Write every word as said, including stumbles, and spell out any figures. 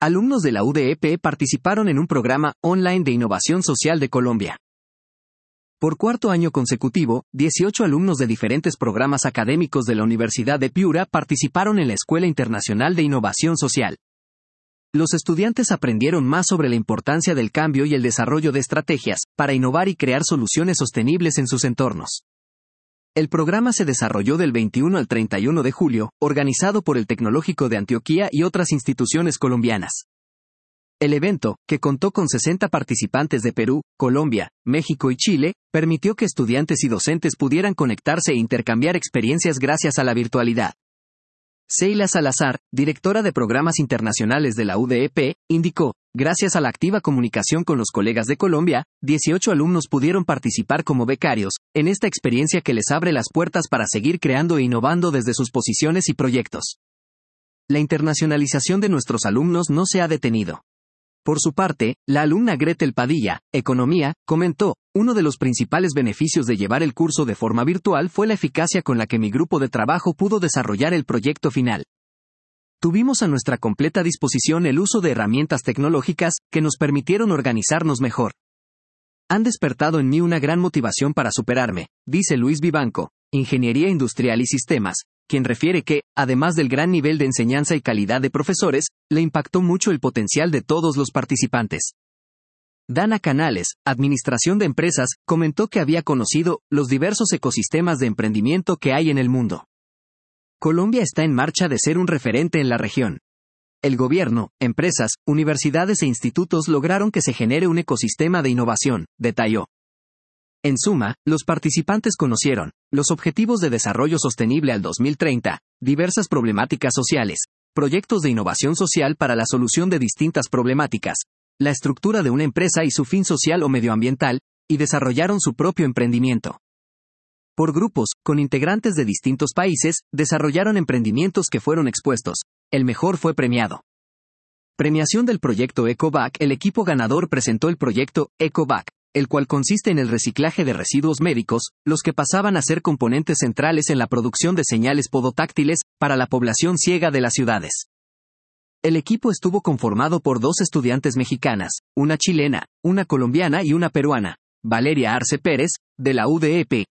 alumnos de la U D E P participaron en un programa online de innovación social de Colombia. Por cuarto año consecutivo, dieciocho alumnos de diferentes programas académicos de la Universidad de Piura participaron en la Escuela Internacional de Innovación Social. Los estudiantes aprendieron más sobre la importancia del cambio y el desarrollo de estrategias para innovar y crear soluciones sostenibles en sus entornos. El programa se desarrolló del veintiuno al treinta y uno de julio, organizado por el Tecnológico de Antioquia y otras instituciones colombianas. El evento, que contó con sesenta participantes de Perú, Colombia, México y Chile, permitió que estudiantes y docentes pudieran conectarse e intercambiar experiencias gracias a la virtualidad. Seila Salazar, directora de Programas Internacionales de la U D E P, indicó: gracias a la activa comunicación con los colegas de Colombia, dieciocho alumnos pudieron participar como becarios, en esta experiencia que les abre las puertas para seguir creando e innovando desde sus posiciones y proyectos. La internacionalización de nuestros alumnos no se ha detenido. Por su parte, la alumna Gretel Padilla, Economía, comentó: uno de los principales beneficios de llevar el curso de forma virtual fue la eficacia con la que mi grupo de trabajo pudo desarrollar el proyecto final. Tuvimos a nuestra completa disposición el uso de herramientas tecnológicas que nos permitieron organizarnos mejor. Han despertado en mí una gran motivación para superarme, dice Luis Vivanco, Ingeniería Industrial y Sistemas, quien refiere que, además del gran nivel de enseñanza y calidad de profesores, le impactó mucho el potencial de todos los participantes. Dana Canales, Administración de Empresas, comentó que había conocido los diversos ecosistemas de emprendimiento que hay en el mundo. Colombia está en marcha de ser un referente en la región. El gobierno, empresas, universidades e institutos lograron que se genere un ecosistema de innovación, detalló. En suma, los participantes conocieron los Objetivos de Desarrollo Sostenible al dos mil treinta, diversas problemáticas sociales, proyectos de innovación social para la solución de distintas problemáticas, la estructura de una empresa y su fin social o medioambiental, y desarrollaron su propio emprendimiento. Por grupos, con integrantes de distintos países, desarrollaron emprendimientos que fueron expuestos. El mejor fue premiado. Premiación del proyecto EcoVac. El equipo ganador presentó el proyecto EcoVac, el cual consiste en el reciclaje de residuos médicos, los que pasaban a ser componentes centrales en la producción de señales podotáctiles para la población ciega de las ciudades. El equipo estuvo conformado por dos estudiantes mexicanas, una chilena, una colombiana y una peruana, Valeria Arce Pérez, de la U D E P,